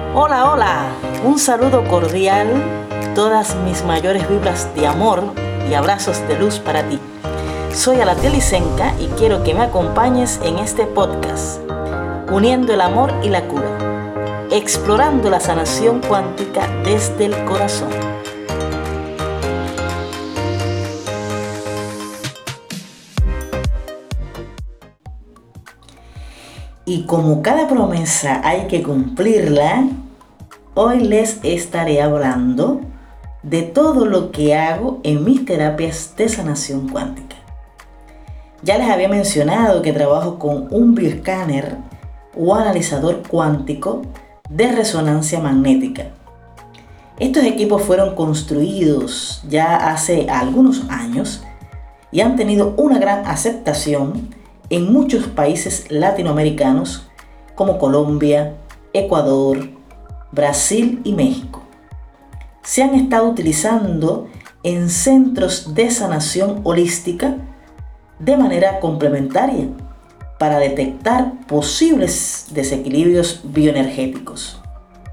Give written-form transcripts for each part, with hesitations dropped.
Hola, hola, un saludo cordial, todas mis mayores vibras de amor y abrazos de luz para ti. Soy Alatiel Isenca y quiero que me acompañes en este podcast, uniendo el amor y la cura, explorando la sanación cuántica desde el corazón. Y como cada promesa hay que cumplirla, hoy les estaré hablando de todo lo que hago en mis terapias de sanación cuántica. Ya les había mencionado que trabajo con un bioescáner o analizador cuántico de resonancia magnética. Estos equipos fueron construidos ya hace algunos años y han tenido una gran aceptación en muchos países latinoamericanos como Colombia, Ecuador, Brasil y México. Se han estado utilizando en centros de sanación holística de manera complementaria para detectar posibles desequilibrios bioenergéticos.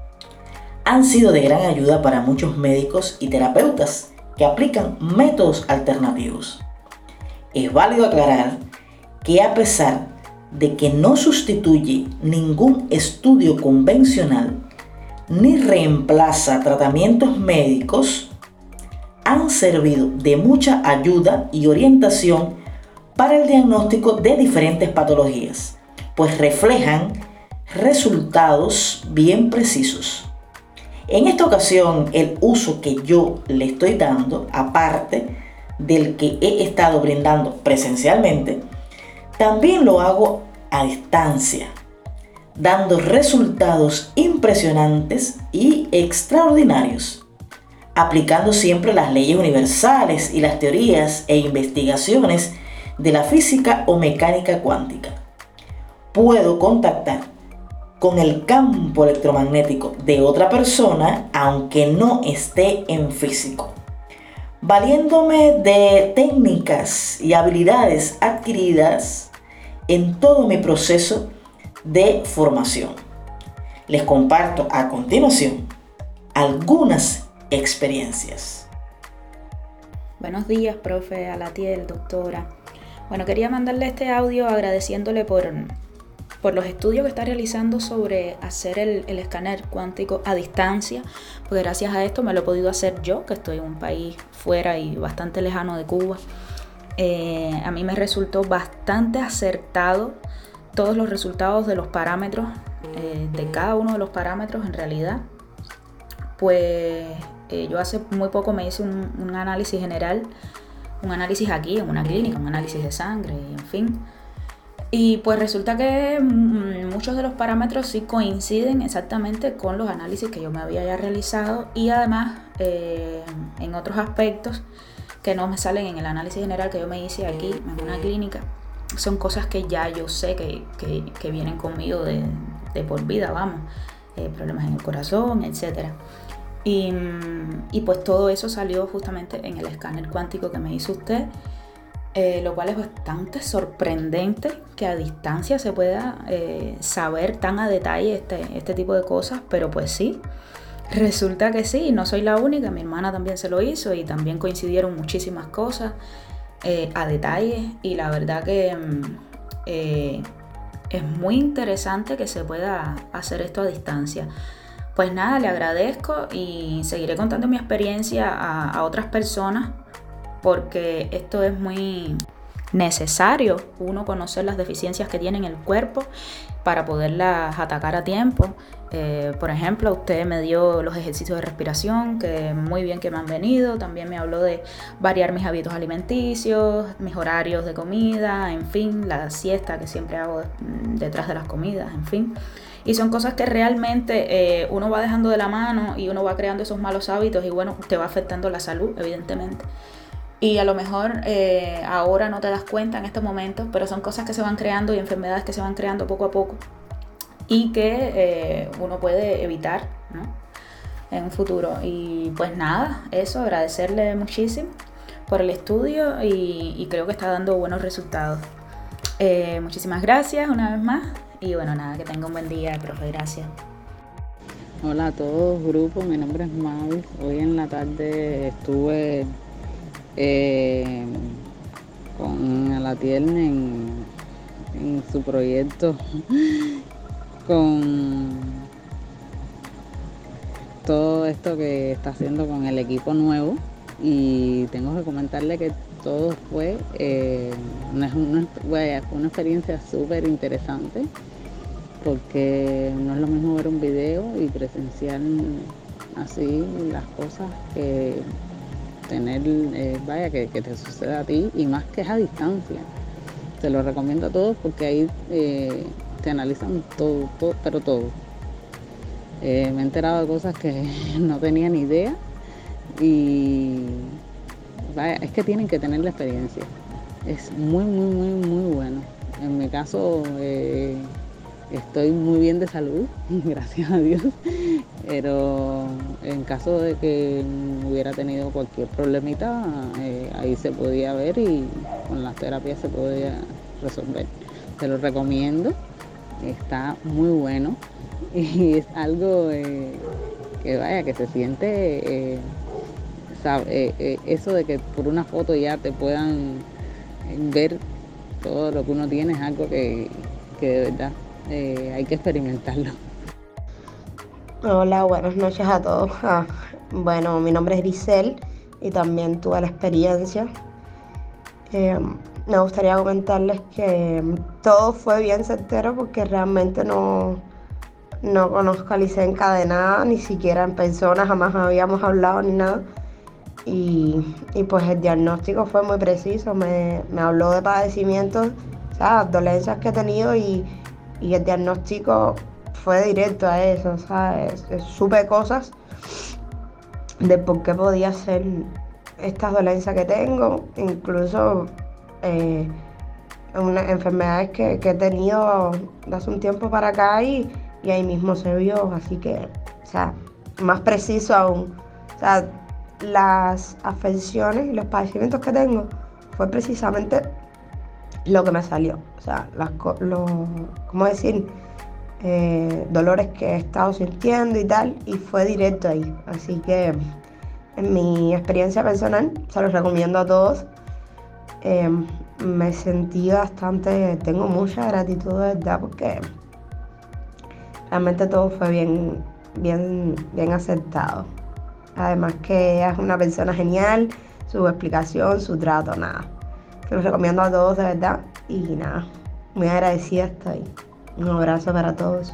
Han sido de gran ayuda para muchos médicos y terapeutas que aplican métodos alternativos. Es válido aclarar que a pesar de que no sustituye ningún estudio convencional ni reemplaza tratamientos médicos, han servido de mucha ayuda y orientación para el diagnóstico de diferentes patologías, pues reflejan resultados bien precisos. En esta ocasión, el uso que yo le estoy dando, aparte del que he estado brindando presencialmente, también lo hago a distancia, dando resultados impresionantes y extraordinarios, aplicando siempre las leyes universales y las teorías e investigaciones de la física o mecánica cuántica. Puedo contactar con el campo electromagnético de otra persona aunque no esté en físico, valiéndome de técnicas y habilidades adquiridas en todo mi proceso de formación. Les comparto a continuación algunas experiencias. Buenos días, profe Alatiel, doctora. Bueno, quería mandarle este audio agradeciéndole por los estudios que está realizando sobre hacer el escáner cuántico a distancia, porque gracias a esto me lo he podido hacer yo, que estoy en un país fuera y bastante lejano de Cuba. A mí me resultó bastante acertado todos los resultados de los parámetros, de cada uno de los parámetros en realidad. Pues yo hace muy poco me hice un análisis general, un análisis aquí en una clínica, un análisis de sangre, en fin. Y pues resulta que muchos de los parámetros sí coinciden exactamente con los análisis que yo me había ya realizado, y además en otros aspectos que no me salen en el análisis general que yo me hice aquí en una clínica, son cosas que ya yo sé que vienen conmigo de por vida, vamos, problemas en el corazón, etcétera. Y pues todo eso salió justamente en el escáner cuántico que me hizo usted, lo cual es bastante sorprendente que a distancia se pueda saber tan a detalle este tipo de cosas, pero pues sí, resulta que sí, no soy la única, mi hermana también se lo hizo y también coincidieron muchísimas cosas a detalle, y la verdad que es muy interesante que se pueda hacer esto a distancia. Pues nada, le agradezco y seguiré contando mi experiencia a otras personas, porque esto es muy necesario, uno conocer las deficiencias que tiene en el cuerpo para poderlas atacar a tiempo. Por ejemplo, usted me dio los ejercicios de respiración, que muy bien que me han venido. También me habló de variar mis hábitos alimenticios, mis horarios de comida, en fin, la siesta que siempre hago detrás de las comidas, en fin. Y son cosas que realmente uno va dejando de la mano y uno va creando esos malos hábitos y bueno, te va afectando la salud, evidentemente. Y a lo mejor ahora no te das cuenta en estos momentos, pero son cosas que se van creando y enfermedades que se van creando poco a poco y que uno puede evitar, ¿no?, en un futuro. Y pues nada, eso, agradecerle muchísimo por el estudio y creo que está dando buenos resultados. Muchísimas gracias una vez más y bueno, nada, que tenga un buen día, profe, gracias. Hola a todos, grupo. Mi nombre es Mavis. Hoy en la tarde estuve con Alatiel en su proyecto con todo esto que está haciendo con el equipo nuevo, y tengo que comentarle que todo fue fue una experiencia súper interesante, porque no es lo mismo ver un video y presenciar así las cosas que tener, que te suceda a ti, y más que es a distancia. Te lo recomiendo a todos porque ahí te analizan todo, pero todo. Me he enterado de cosas que no tenía ni idea, y es que tienen que tener la experiencia. Es muy, muy, muy, muy bueno. En mi caso estoy muy bien de salud, gracias a Dios, pero en caso de que hubiera tenido cualquier problemita, ahí se podía ver y con las terapias se podía resolver. Te lo recomiendo, está muy bueno, y es algo que se siente, eso de que por una foto ya te puedan ver todo lo que uno tiene, es algo que de verdad hay que experimentarlo. Hola, buenas noches a todos. Bueno, mi nombre es Grisel y también tuve la experiencia. Me gustaría comentarles que todo fue bien certero porque realmente no conozco a Lice encadenada, ni siquiera en persona, jamás habíamos hablado ni nada. Y pues el diagnóstico fue muy preciso, me habló de padecimientos, o sea, dolencias que he tenido, y el diagnóstico fue directo a eso, o sea, supe cosas de por qué podía ser estas dolencias que tengo, incluso unas enfermedades que he tenido de hace un tiempo para acá, y ahí mismo se vio, así que, o sea, más preciso aún. O sea, las afecciones y los padecimientos que tengo fue precisamente lo que me salió. O sea, ¿cómo decir? Dolores que he estado sintiendo y tal, y fue directo ahí. Así que, en mi experiencia personal, se los recomiendo a todos. Me sentí tengo mucha gratitud de verdad, porque realmente todo fue bien, bien, bien aceptado. Además que ella es una persona genial, su explicación, su trato, nada. Se los recomiendo a todos de verdad, y nada, muy agradecida estoy. Un abrazo para todos.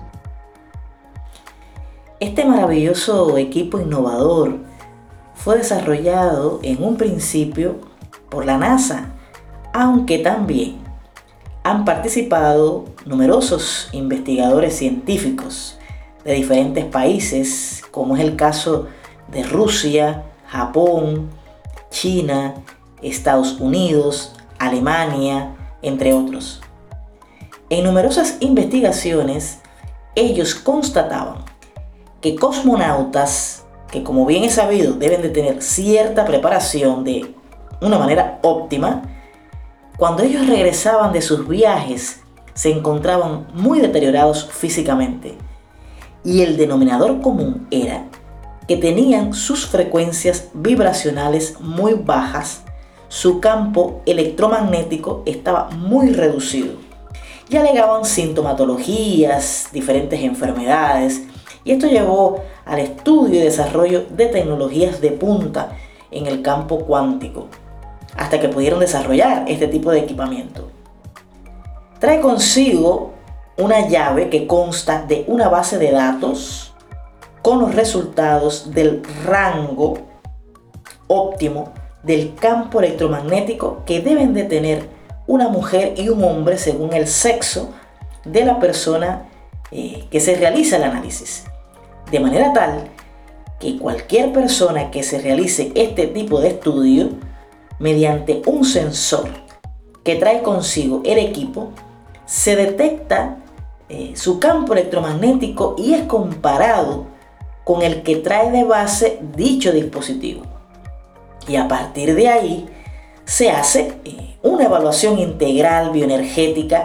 Este maravilloso equipo innovador fue desarrollado en un principio por la NASA, aunque también han participado numerosos investigadores científicos de diferentes países, como es el caso de Rusia, Japón, China, Estados Unidos, Alemania, entre otros. En numerosas investigaciones, ellos constataban que cosmonautas, que como bien es sabido deben de tener cierta preparación de una manera óptima, cuando ellos regresaban de sus viajes se encontraban muy deteriorados físicamente, y el denominador común era que tenían sus frecuencias vibracionales muy bajas, su campo electromagnético estaba muy reducido, y alegaban sintomatologías, diferentes enfermedades, y esto llevó al estudio y desarrollo de tecnologías de punta en el campo cuántico, hasta que pudieron desarrollar este tipo de equipamiento. Trae consigo una llave que consta de una base de datos con los resultados del rango óptimo del campo electromagnético que deben de tener una mujer y un hombre según el sexo de la persona que se realiza el análisis. De manera tal que cualquier persona que se realice este tipo de estudio, mediante un sensor que trae consigo el equipo, se detecta su campo electromagnético y es comparado con el que trae de base dicho dispositivo. Y a partir de ahí se hace una evaluación integral bioenergética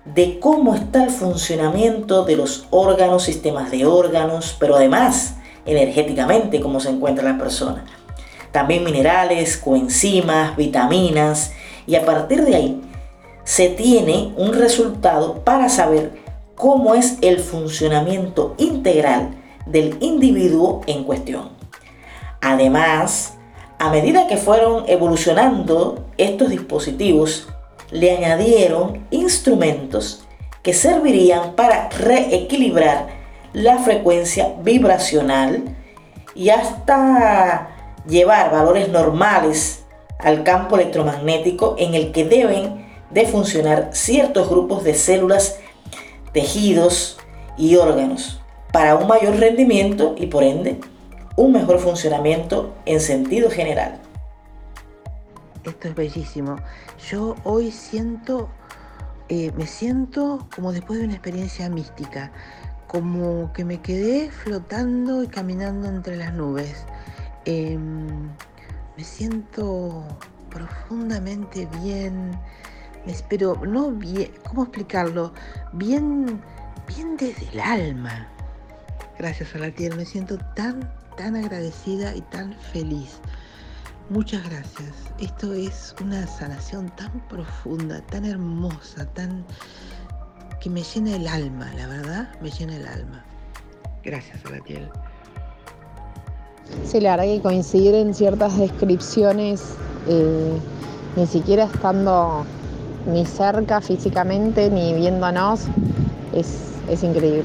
de cómo está el funcionamiento de los órganos, sistemas de órganos, pero además energéticamente cómo se encuentra la persona. También minerales, coenzimas, vitaminas, y a partir de ahí se tiene un resultado para saber cómo es el funcionamiento integral del individuo en cuestión. Además, a medida que fueron evolucionando estos dispositivos, le añadieron instrumentos que servirían para reequilibrar la frecuencia vibracional y hasta llevar valores normales al campo electromagnético en el que deben de funcionar ciertos grupos de células, tejidos y órganos para un mayor rendimiento y por ende un mejor funcionamiento en sentido general. Esto es bellísimo. Yo hoy me siento como después de una experiencia mística, como que me quedé flotando y caminando entre las nubes. Me siento profundamente bien, pero no bien, ¿cómo explicarlo? Bien desde el alma. Gracias, Alatiel, me siento tan agradecida y tan feliz. Muchas gracias. Esto es una sanación tan profunda, tan hermosa, que me llena el alma, la verdad, me llena el alma. Gracias, Alatiel. Sí, la verdad que coincidir en ciertas descripciones, ni siquiera estando ni cerca físicamente, ni viéndonos, es increíble.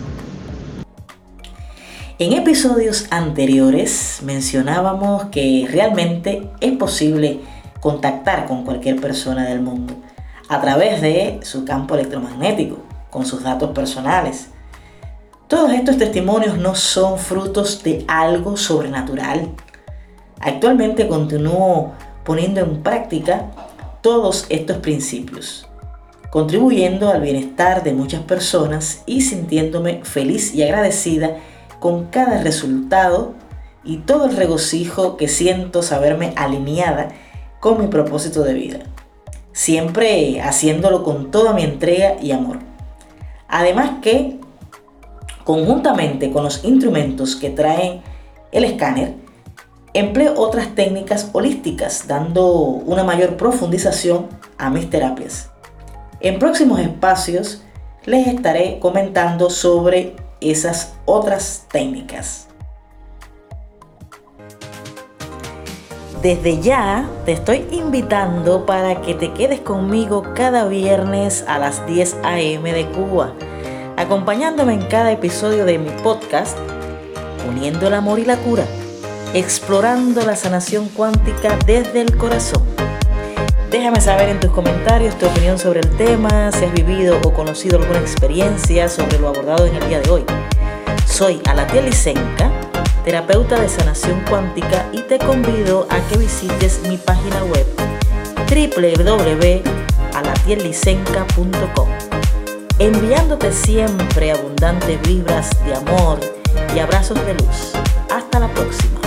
En episodios anteriores mencionábamos que realmente es posible contactar con cualquier persona del mundo a través de su campo electromagnético, con sus datos personales. Todos estos testimonios no son frutos de algo sobrenatural. Actualmente continúo poniendo en práctica todos estos principios, contribuyendo al bienestar de muchas personas y sintiéndome feliz y agradecida con cada resultado y todo el regocijo que siento saberme alineada con mi propósito de vida, siempre haciéndolo con toda mi entrega y amor. Además que, conjuntamente con los instrumentos que trae el escáner, empleo otras técnicas holísticas, dando una mayor profundización a mis terapias. En próximos espacios les estaré comentando sobre esas otras técnicas. Desde ya te estoy invitando para que te quedes conmigo cada viernes a las 10 a.m. de Cuba, acompañándome en cada episodio de mi podcast, Uniendo el amor y la cura, explorando la sanación cuántica desde el corazón. Déjame saber en tus comentarios tu opinión sobre el tema, si has vivido o conocido alguna experiencia sobre lo abordado en el día de hoy. Soy Alatiel Lisenka, terapeuta de sanación cuántica, y te convido a que visites mi página web www.alatiellisenka.com, enviándote siempre abundantes vibras de amor y abrazos de luz. Hasta la próxima.